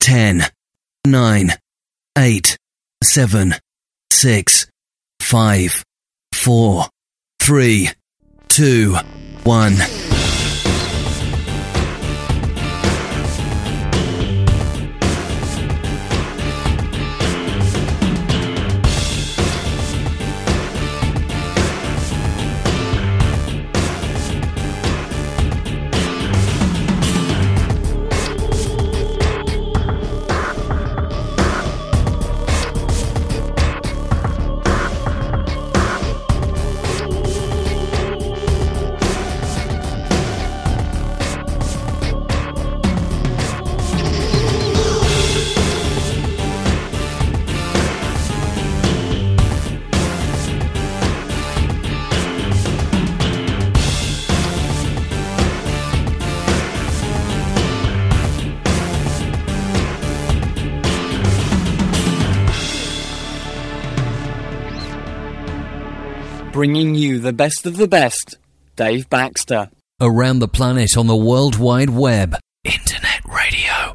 10, 9, 8, 7, 6, 5, 4, 3, 2, 1. Bringing you the best of the best, Dave Baxter. Around the planet on the World Wide Web. Internet radio.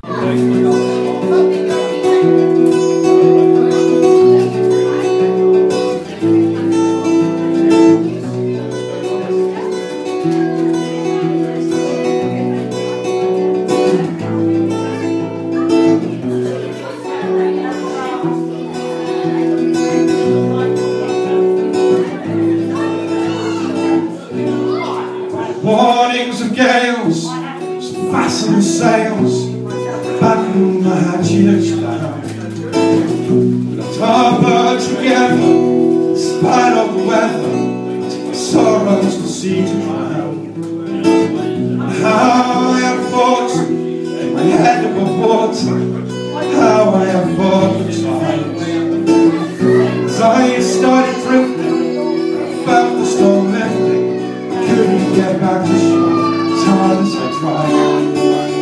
Warnings of gales, some fasten sails, batten the hatches down. Let our birds together, in spite of the weather, take my sorrows to sea to drown. How I have fought, in my head above water, how I have fought the tides. As I started drifting, I felt the storm lifting. Couldn't get back to shore as hard as I tried.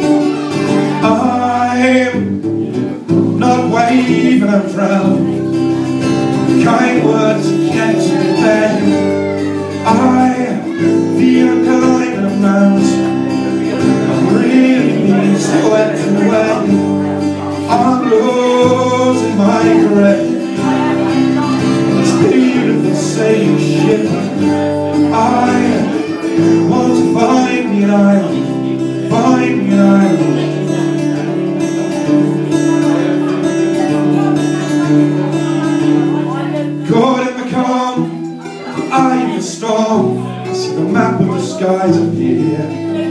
I'm not waving, I'm drowning. Kind words can't convey. I feel kind of mountain. I'm really being swept away. I'm losing my grip. This beautiful sailing ship. I want to find me an island, find me an island. Caught in the calm, the eye of the storm, I see the map of the skies up here.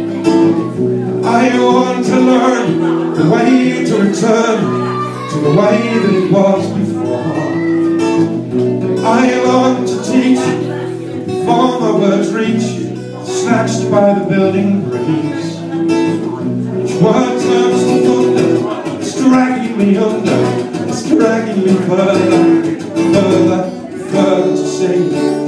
I want to learn the way to return to the way that it was before. I long to teach you before my words reach you, snatched by the building breeze. Each word turns to thunder, it's dragging me under, it's dragging me further, further, further to sea.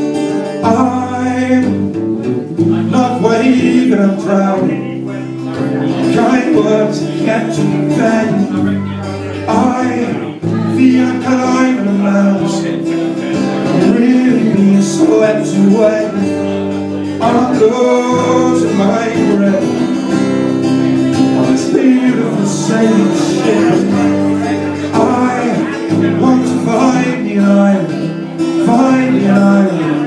I'm not waving, I'm drowning. Kind words can't convey. I feel like climbing a mountain, I'm really being swept away. I'm losing my grip on this beautiful sailing ship. I want to find the island, find the island.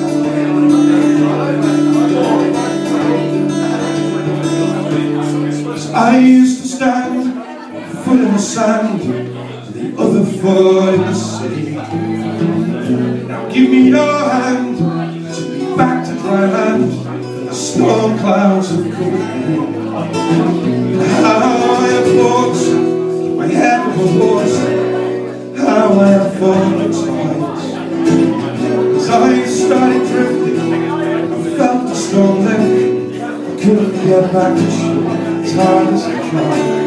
I used to stand, foot in the sand, the other foot in the sea. Now give me your hand, take me back to dry land, and the storm clouds have covered me. How I have fought, keep my head above water, how I have fought the tides. As I started drifting, I felt the storm lift, I couldn't get back to shore, as hard as I tried.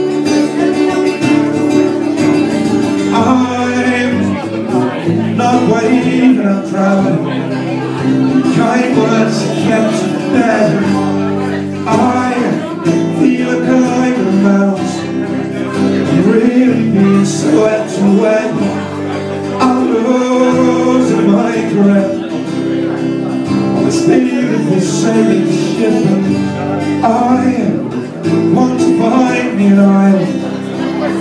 I'm not waving, I'm drowning. Kind words kept to bed. I feel like climbing a mountain, I'm really being swept away. I'm losing my grip on this beautiful sailing ship. I want to find me an island,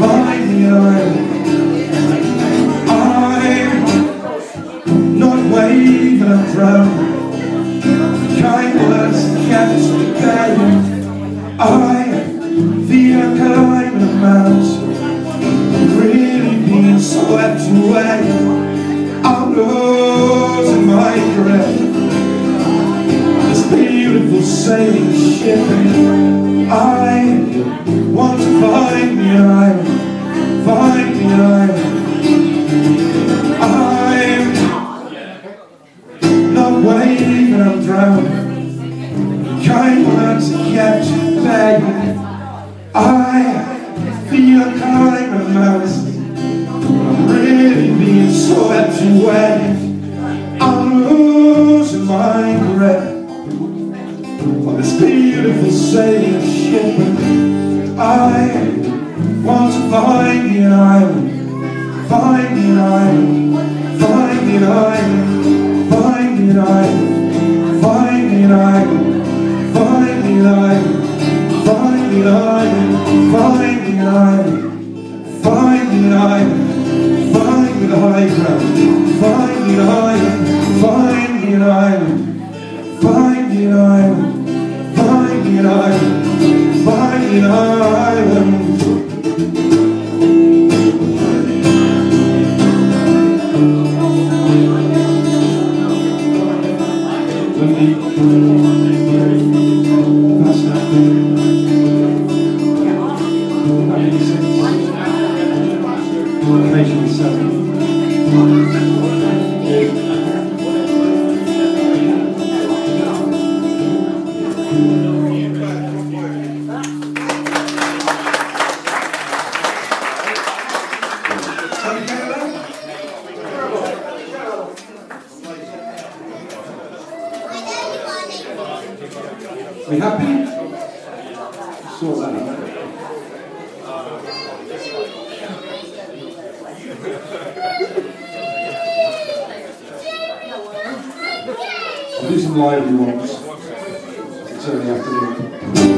I feel like climbing a mountain, really being swept away. I'm losing my grip. This beautiful sailing ship, and I want to find me an island, find me an island. I'm not waving, I'm drowning. Kind words are kept begging. I feel like I'm a mouse. I'm really being swept away. I'm losing my grip on this beautiful sailing ship, and I want to find me an island, find me an island, find me an island, find me an island, find me an island. Find me an island, find me an island, find me an island, find me an island, find me the high ground, find me an island, find me an island, find me an island, find me an island, find me an island. We happy? Sort that out. We'll do some lively ones. It's early afternoon.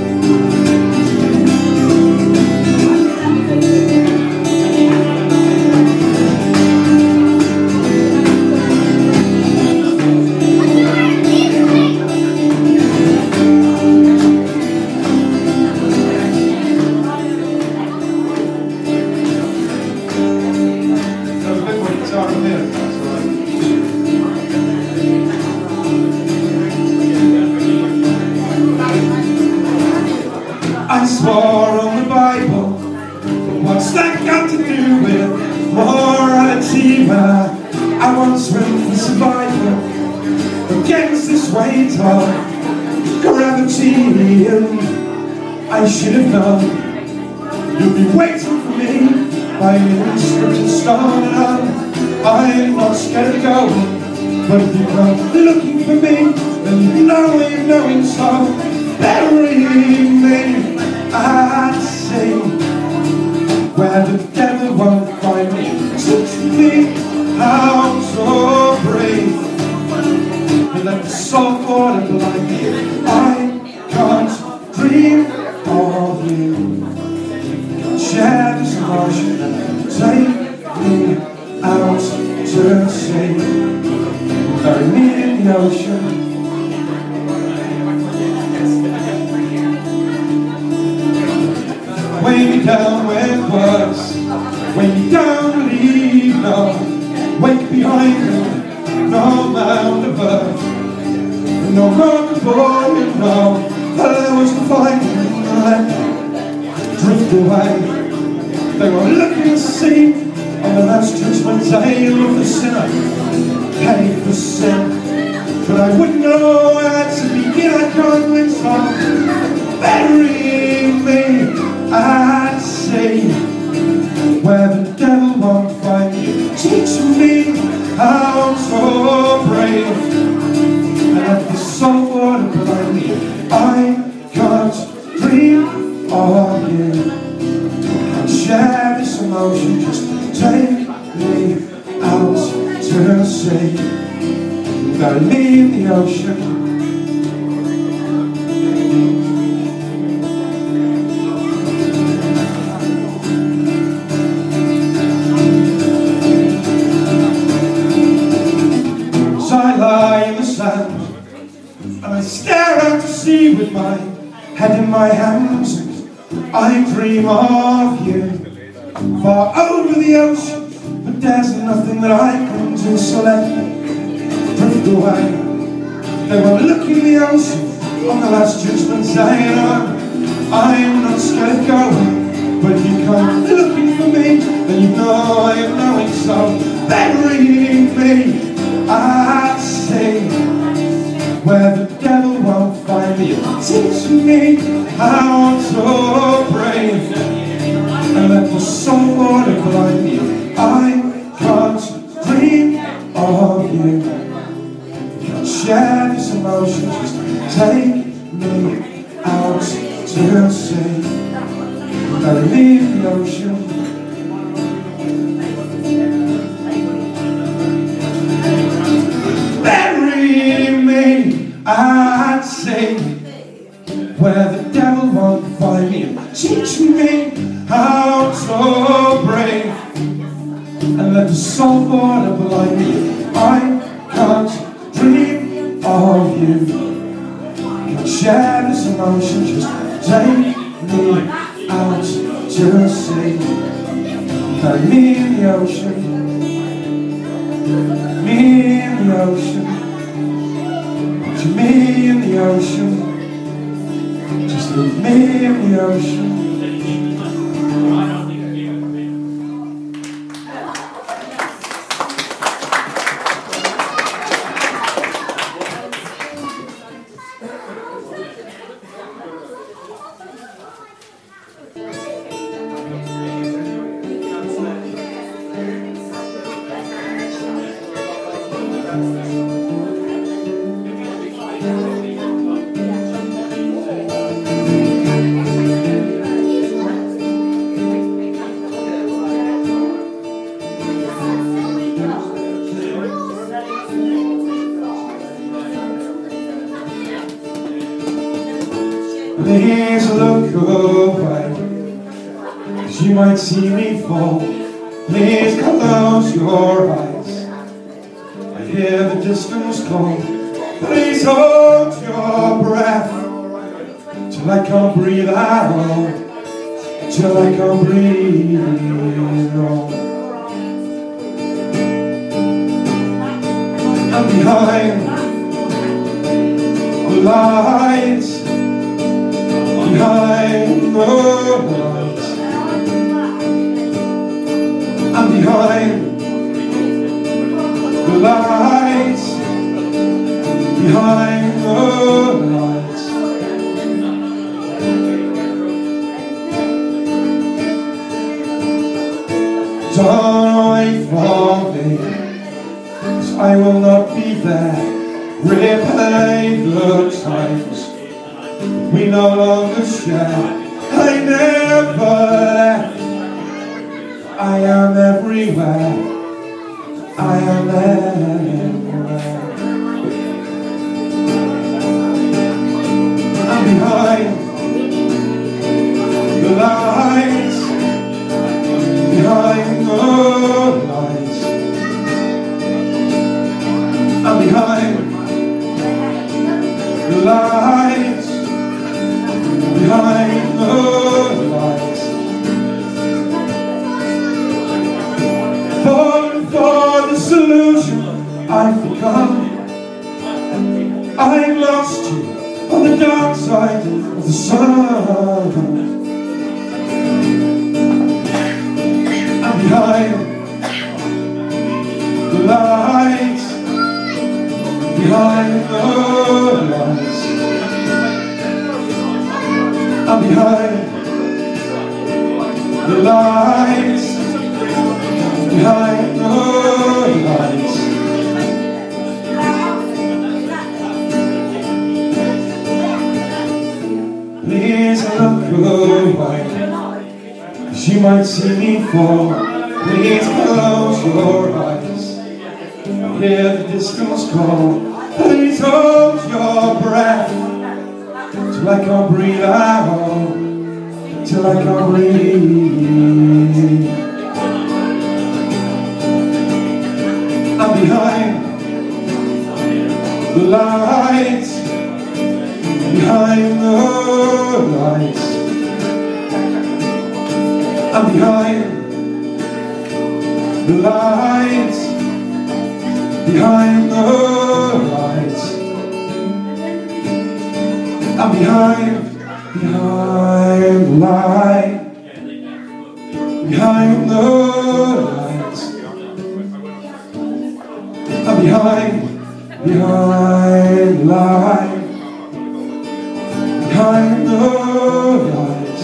I swore on the Bible, but what's that got to do with morality? Well, I want to swim for survival against this weight of gravity, and I should have known you'd be waiting for me by an unscripted stone, and I'm not scared of going, but if you're not looking for me, then you know you're knowing, so bury me. I'd say where the devil won't find me. Teach me how to breathe and let the salt water blind me. I can't dream of you. Share this emotion and take me out to sea. Bury me in the ocean. Weigh me down with words, weigh me down, leave no wake behind me, no mound of earth, no rock above you, no flowers to find me, let drift away. They were looking to see on the last judgment day of the sinner, pay for sin, but I wouldn't know where to begin. I can't win, so bury me. I'd say where the devil won't find you. Teach me how to brave and let the salt water blind me. I can't dream of you. Can't share this emotion. Just take me out to sea. Bury me in the ocean. And I stare out to sea with my head in my my hands and I dream of you. Far over the ocean, but there's nothing that I can do, so let me drift away. They won't look in the ocean on the last judgment day, and I'm not scared to go. But if you come looking for me, then you know I am knowing, so bury me at sea, where the devil won't find me. Teach me how to brave, and let the soul water blind me. I can't dream of you. Can't share this emotion. Just take me out to sea. Bury me in the ocean. Bury me at sea, where the devil won't find me. Teach me how to brave, and let the salt water blind me. I can't dream of you. Can't share this emotion. Just take me out to sea. Bury me in the ocean. Me in the ocean. Put me in the ocean. Just leave me in the ocean. Please look away, 'cause you might see me fall. Please close your eyes, I hear the distance call. Please hold your breath, till I can't breathe at all, till I can't breathe at all. And behind the lights, behind the lights, I'm behind the lights, behind the lights. Don't wait for me, 'cause I will not be there. Replay the times we no longer share. I never left. I am everywhere. I am everywhere. I'm behind the lights, behind the lights. I'm behind the lights, behind the lights. Falling for the solution I've become. I've lost you on the dark side of the sun. I'm behind the lights, behind the lights. I'm behind the lights, behind the lights. Please look away, 'cause you might see me fall. Please close your eyes, hear the distance call. Please hold your breath, till I can't breathe at all, till I can't breathe. I'm behind the lights, behind the lights. I'm behind the lights, behind the lights. I'm behind the light, behind the lights. I'm behind the light, behind the lights.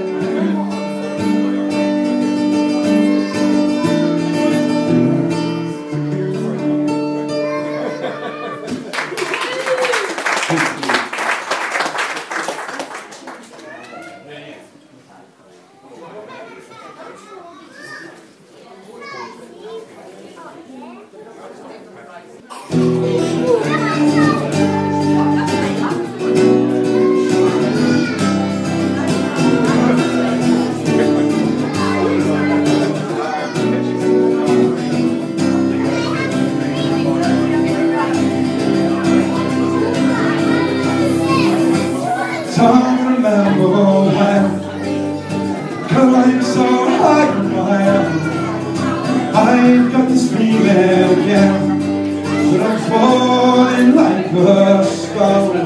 Don't remember when, 'cause I'm so high on my own. I've got this feeling again, that I'm falling like a stone.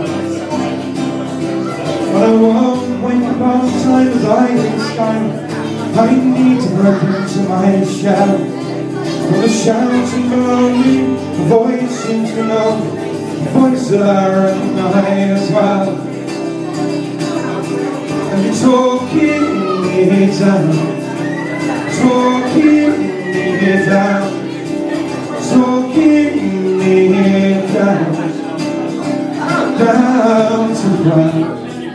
But I won't wake up all the time as I hit the sky. I need to break into my shell. For the shouting below me, the voice seems to know, the voice that I recognize as well. And you're talking me down, talking me down, talking me down, down to the ground.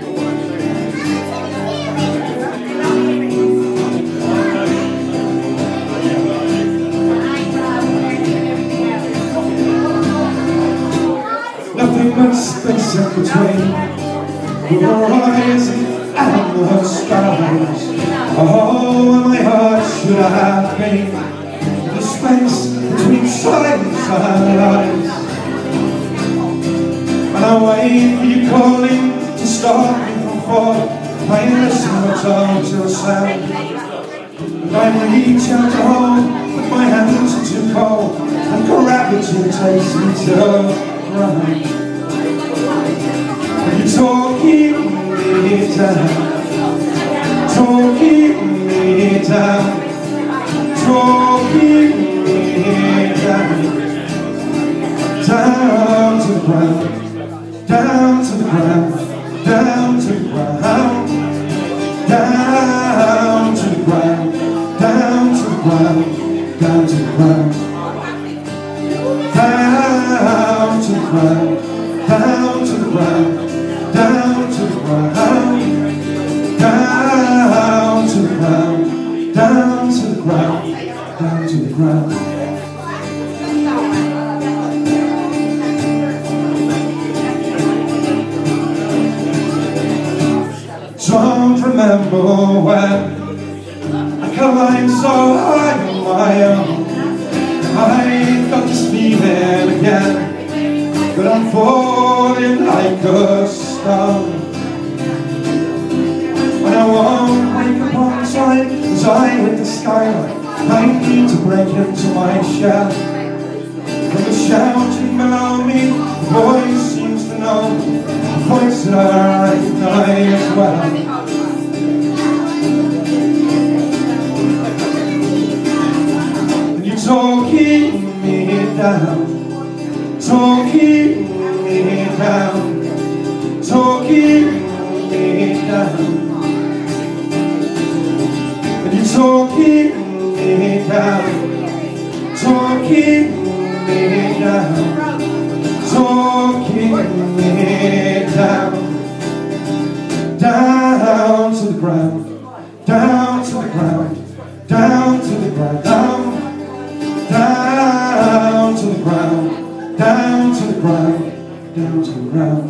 Nothing but space in between the horizon and the skies. Oh, my heart should have been the space between silence and lies. And I wait for you calling to stop me from falling. I listen to the sound, and I reach out to hold, but my hands are too cold, and gravity takes me to the ground. And you're talking me down, talking me down, talking me down, down to the ground, down to the ground, down to the ground, down to the ground, down to the ground, down to the ground, down to the ground, down to the ground, down to the ground, down to the ground, down to the ground, down to the ground. Don't remember when I climbed so high on my own. I've got this feeling again, but I'm falling like a stone. When I won't wake up on time as I hit the skyline, I need to break into my shell. From the shouting below me, the voice seems to know, the voice that I recognize as well. And you're talking me down, talking me down, talking me down. And you're talking me down, talking me down, talking me down, down to the ground, down to the ground, down to the ground, down to the ground, down to the ground, down to the ground,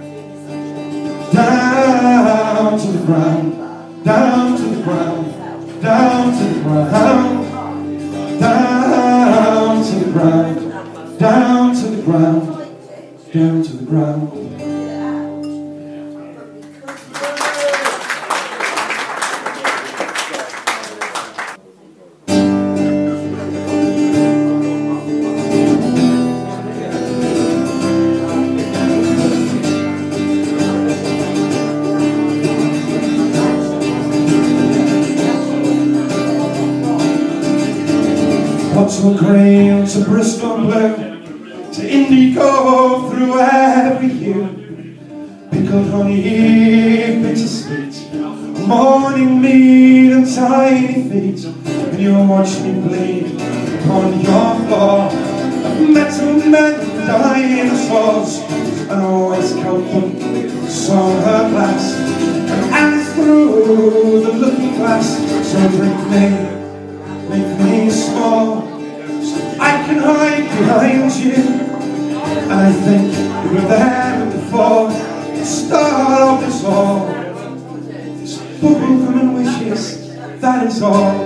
down to the ground, down to the ground, down to the ground, down to the ground, down to the ground, down to the ground. Bottle green to Bristol blue, to indigo through every hue. Pickled honey, bittersweet, morning mead and tiny feet. And you watch me bleed upon your floor of metal men, dinosaurs, and always count them, saw her glass, and eyes through the looking glass. So drink me, make me small, so I can hide behind you. And I think you were there before the start of this all. This bubblegum and wishes, that is all.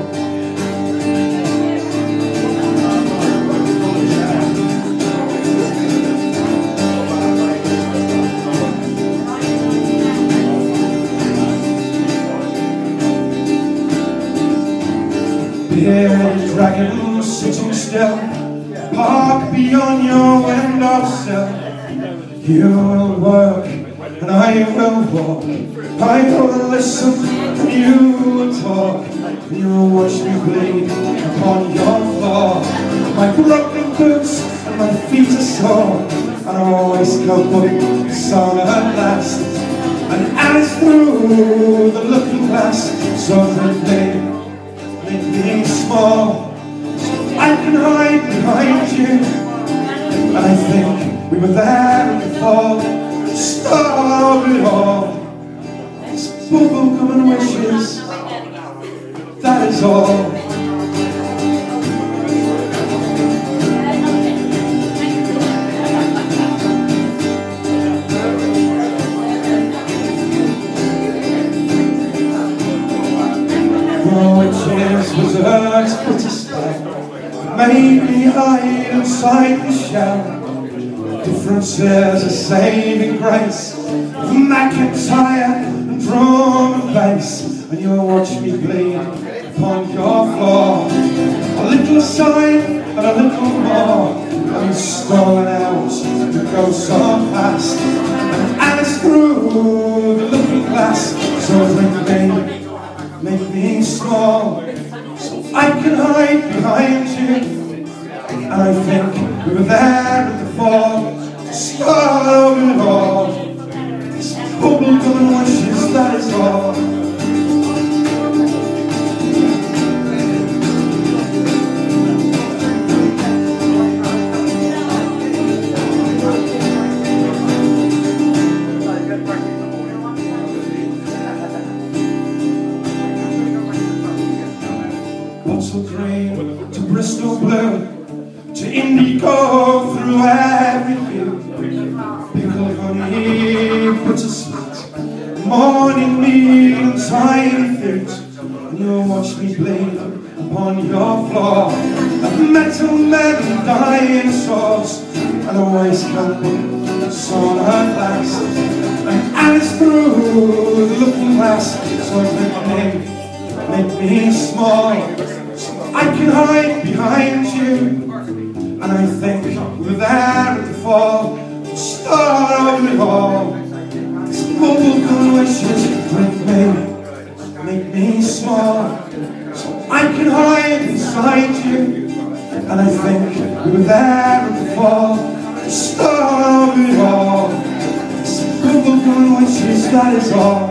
Bearded dragon sitting still, park beyond your windowsill. You will work and I will walk, I will listen and you will talk. And you will watch me bleed upon your floor. My broken boots and my feet are sore, and I always come up sun at last. And eyes through the looking glass, so that make me small, so I can hide behind you. And I think we were there before the start of it all. This bubblegum and wishes, that is all. Witches, wizards, pretty spell, made me hide inside the shell. Differences a saving grace of McIntyre and drum and bass. And you'll watch me bleed upon your floor. A little aside and a little more, I'm stolen out to go so fast. And eyes through the looking glass, so drink me, make me small, so I can hide behind you. And I think we were there at the fall, to start of it all. This bubblegum and wishes, that is all. Bottle green to Bristol blue, to indigo through every hue. Pickled honey, bittersweet, morning mead and tiny feet. And you'll watch me bleed upon your floor of metal men and dinosaurs, and always camping sawn her glass, and eyes through the looking glass. So make me small, so I can hide behind you. And I think we were there at the fall, the start of it all. This bubblegum wishes, make me small, so I can hide inside you. And I think we were there at the fall, the start of it all. This bubblegum wishes, that is all.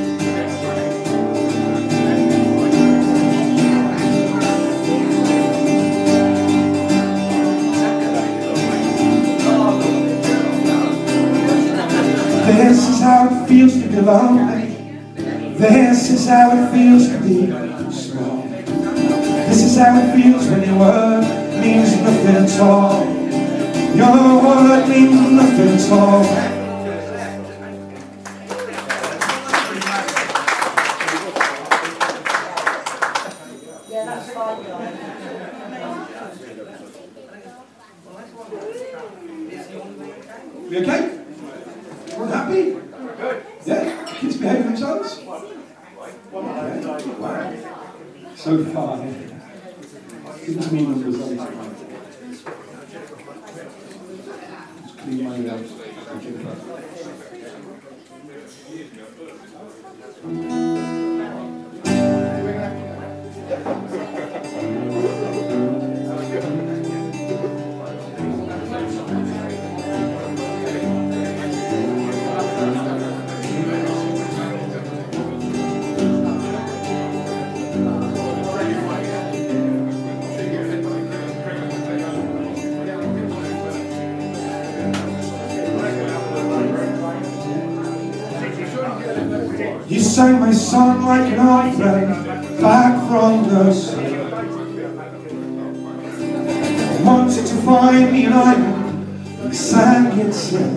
This is how it feels to be lonely. This is how it feels to be small. This is how it feels when your word means nothing at all. Your word means nothing at all. Yeah, that's fine. You okay? Everyone happy? Yeah? Kids behave themselves? Okay. Wow. So far. Give us me numbers later. Just clean my nose. sang my song like an old friend back from the sea. I wanted to find me an island, he sang it to me.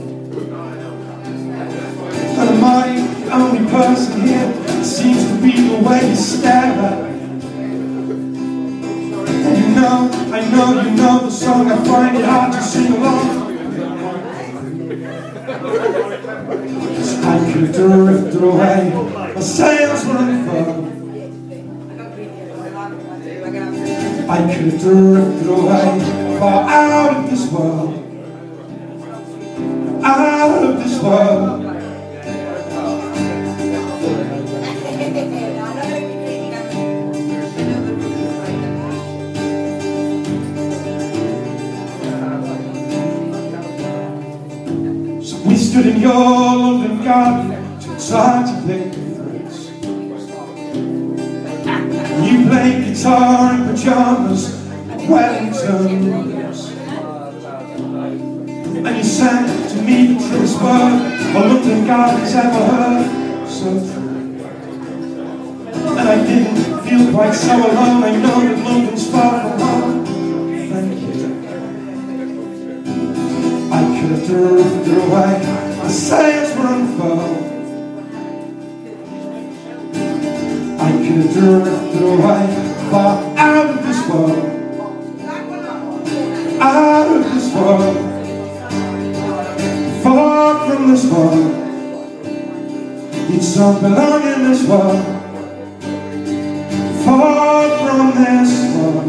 But am I the only person here that seems to be the way you stare at me? And you know the song, I find it hard to sing along. I could have drifted away, my sails were unfurled. I could have drifted away, far out of this world. Out of this world. We stood in your London garden, too tired to play the threads. You played guitar in pyjamas at Wellingtons, and you sang to me the truest word a London garden's ever heard. So true. And I didn't feel quite so alone. I know that London's far from home. Thank you. I could have drifted away, my sails were unfurled. I could have drifted away, far out of this world. Out of this world. Far from this world. You don't belong in this world. Far from this world.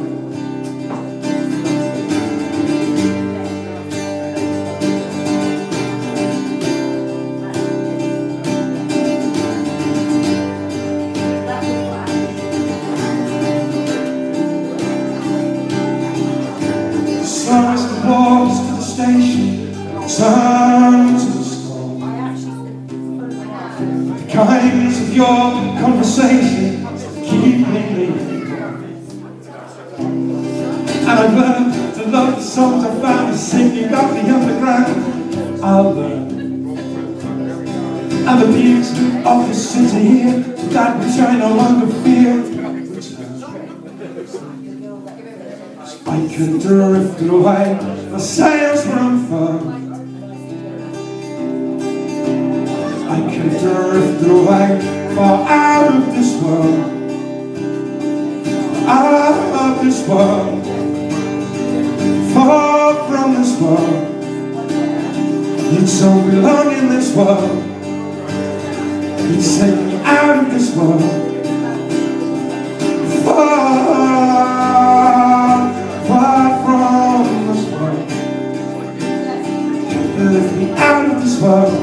As the walks to the station turn to the storm, the kindness of your conversation keep me leaving. And I've learned to love the songs I found singing about the underground. I'll learn. And the beauty of this city here, that which I no longer fear. I could have drifted away, my sails were unfurled. I could have drifted away, far out of this world. Out of this world. Far from this world. You don't belong in this world. You take me out of this world. Far from this world. Lift me out of this world.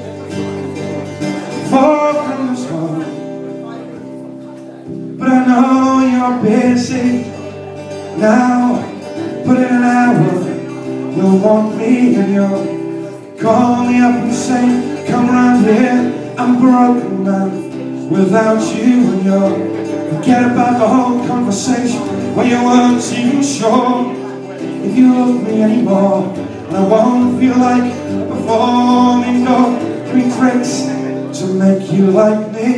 Far from this world. But I know you're busy now. Put in an hour, you'll want me and you'll call me up and say, come round here, I'm broken man without you, and you'll forget about the whole conversation when you weren't even sure if you love me anymore. And I won't feel like performing no 3 tricks to make you like me.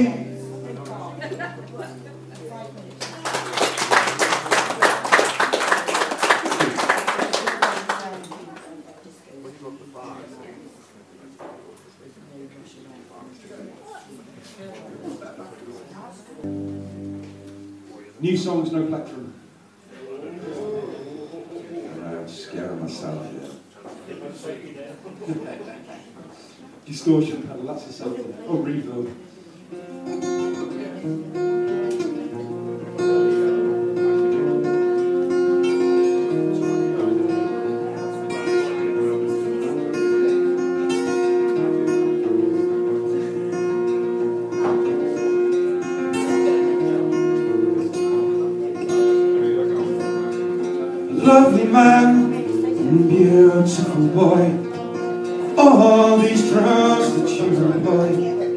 New songs, no plectrum. I'm scaring myself here. Distortion pedal, that's a something. Oh, reverb. Lovely man and beautiful boy, all these drugs that you employ,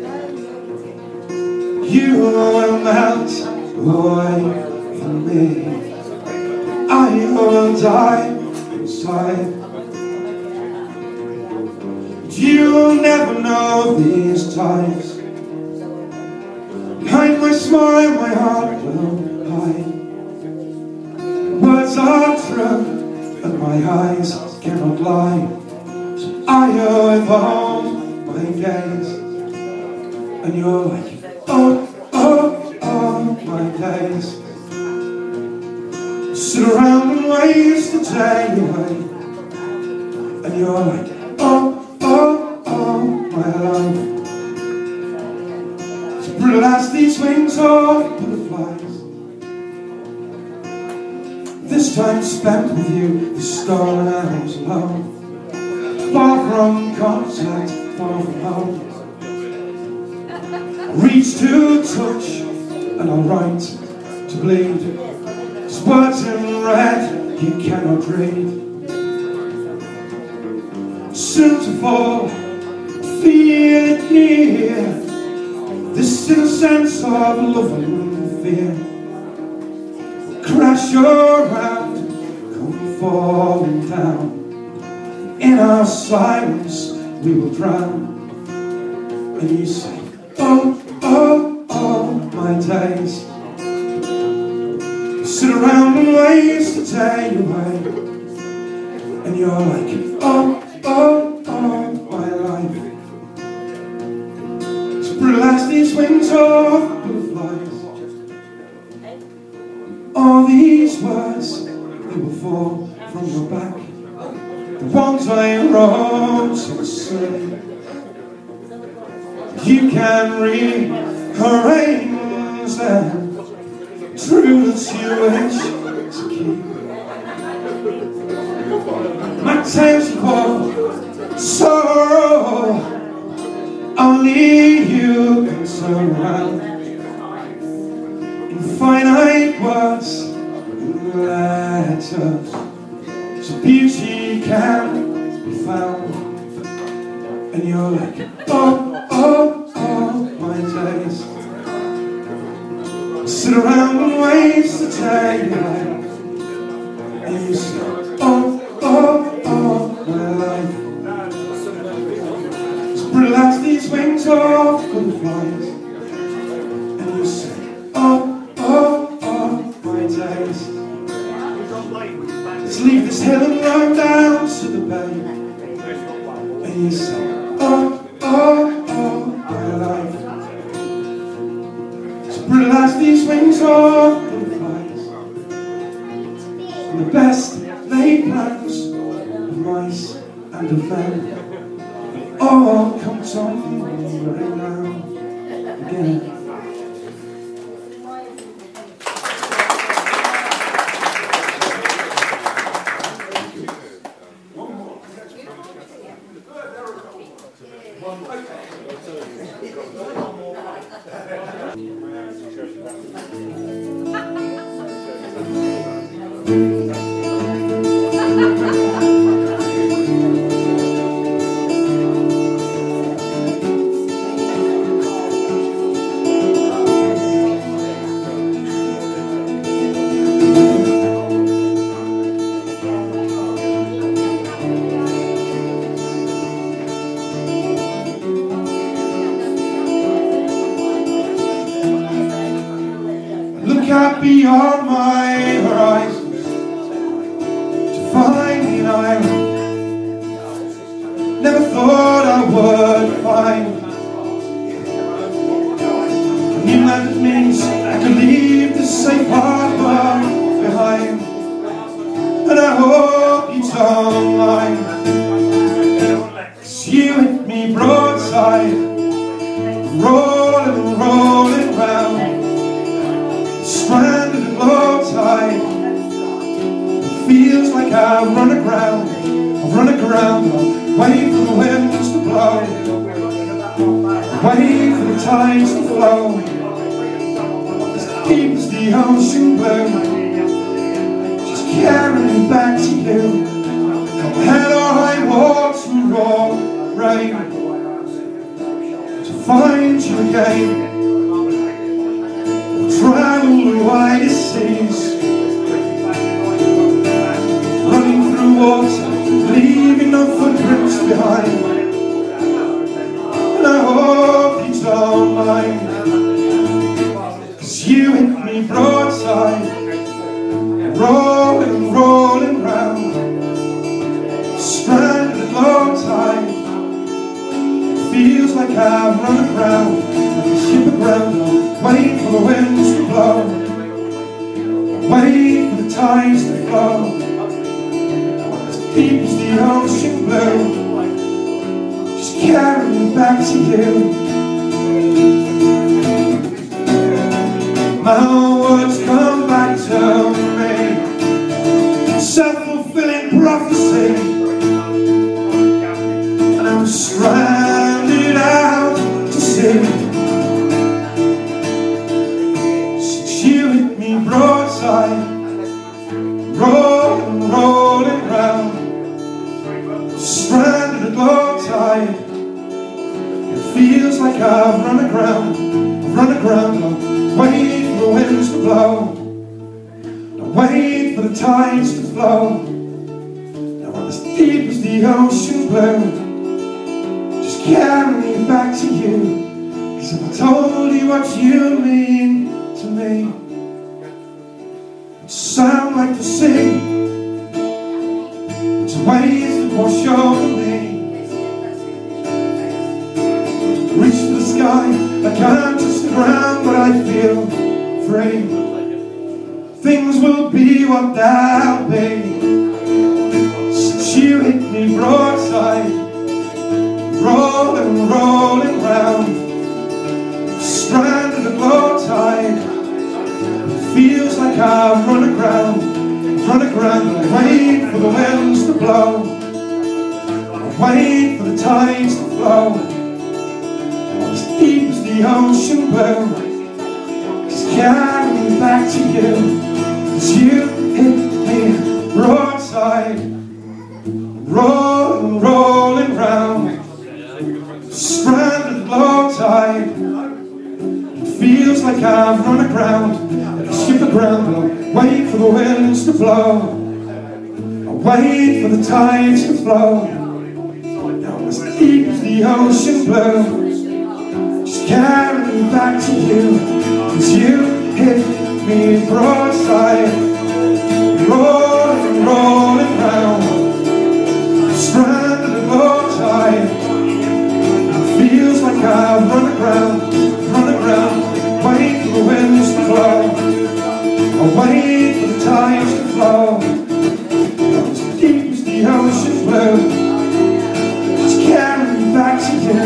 you will melt away from me. I will die inside. But you'll never know these times Behind my smile, my heart will hide. Words are true, and my eyes cannot lie. So I withhold my gaze, and you're like, oh, oh, oh, my days. Sit around and waste the day away, and you're like, oh, oh, oh, my life. So brittle as these wings of butterflies. This time spent with you, the stolen hours alone. Far from contact, far from home. Reach to touch, and I'll write to bleed. These words in red you cannot read. Soon to fall, feel it near. This inner sense of love and fear. Crash around, come falling down. In our silence we will drown. And you say, oh, oh, oh, my days. Sit around and waste the day away, and you're like, oh, oh, oh, my life. So relax these wings of butterflies. All these words, they will fall from your back. The ones I wrote so silly. You can rearrange them. Truths you wish to keep. My tales of sorrow, only you can surround. Infinite words and letters, so beauty can be found. And you're like, oh, oh, oh, my days. Sit around and waste the day away, and you say, oh, oh, oh, my life. So relax these wings of butterflies, and you say, oh, oh, oh, my days. Let's leave this hill and run down to the bay, and you say, oh, oh, oh, my life. Relax these wings of butterflies, and the best laid plans of mice and of men all come tumbling down again. Beyond my horizons to find an island never thought I would find. A new land that means I can leave the safe harbor behind, and I hope you don't mind, 'cause you hit me broadside, rolling and rolling round. Stranded at low tide, it feels like I've run aground, I'll wait for the winds to blow, wait for the tides to flow, as deep as the ocean blue, just carry me back to you, come hell or high water, raw rain, to find you again. Travel the widest seas, running through water, leaving no footprints behind. And I hope you don't mind, I've run aground, like a ship aground, waiting for the winds to blow, waiting for the tides to flow, as deep as the ocean blue, just carry me back to you. My words come back to me, self-fulfilling prophecy, and I'm stranded out to sea. Since you hit me broadside, rolling, rolling round, stranded at low tide. It feels like I've run aground, waiting for the winds to blow, waiting for the tides to flow. Now I'm as deep as the ocean blue, just carry me back to you, 'cause if I told you what you mean to me, it'd sound like the sea, it's waves that wash over me. Reach for the sky, I can't touch the ground, but I feel free. Things will be what they'll be. Since you hit me broadside, rolling, rolling round, stranded at low tide. It feels like I've run aground, waiting for the winds to blow, waiting for the tides to flow. As deep as the ocean blue, just carry me back to you. 'Cause you hit me broadside, rolling, rolling round, stranded low tide. It feels like I've run aground, like a ship aground, waiting for the winds to blow, waiting for the tides to flow. Now as deep as the ocean blue, just carry me back to you. 'Cause you hit me broadside, rolling, rolling round, stranded at low tide. It feels like I've run aground, waiting for the winds to blow, waiting for the tides to flow. As deep as the ocean blue, just carry me back to you.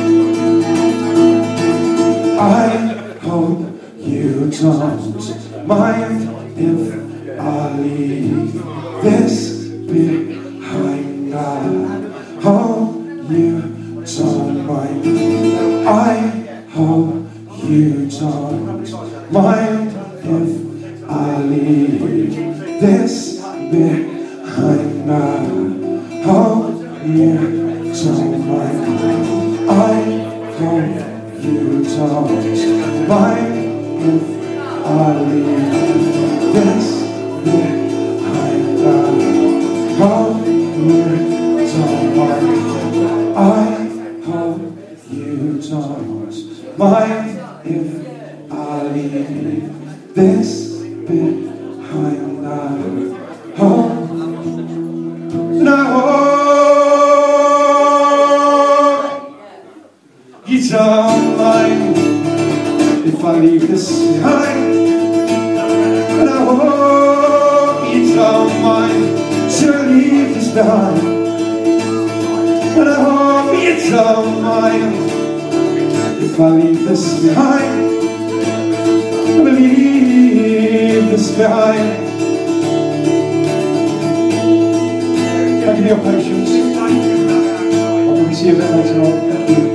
I hope you don't mind if I leave this behind. I hope you don't mind. I hope you don't mind if I leave this behind. I hope you don't mind. I hope you don't mind if I leave this behind. I hope you don't mind. I hope you don't mind if I leave this behind. I hope, and I hope you don't mind if I leave this behind. And I hope you don't mind to leave this behind. And I hope you don't mind if I leave this behind. I leave this behind. Thank you for your patience. I'll probably see you a bit later on. Thank you.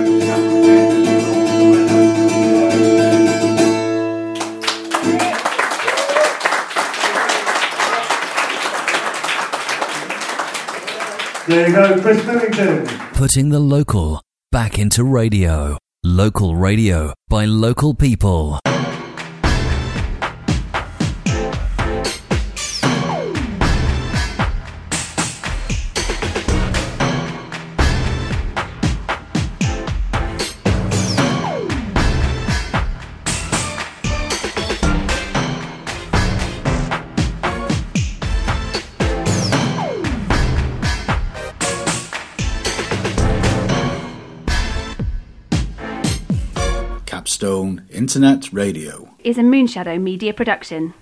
There you go, Chris Millington. Putting the local back into radio. Local radio by local people. Capstone Internet Radio is a Moonshadow Media production.